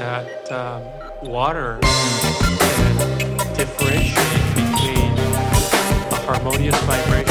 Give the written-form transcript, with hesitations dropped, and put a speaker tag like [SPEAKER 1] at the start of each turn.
[SPEAKER 1] that water can differentiate between a harmonious vibration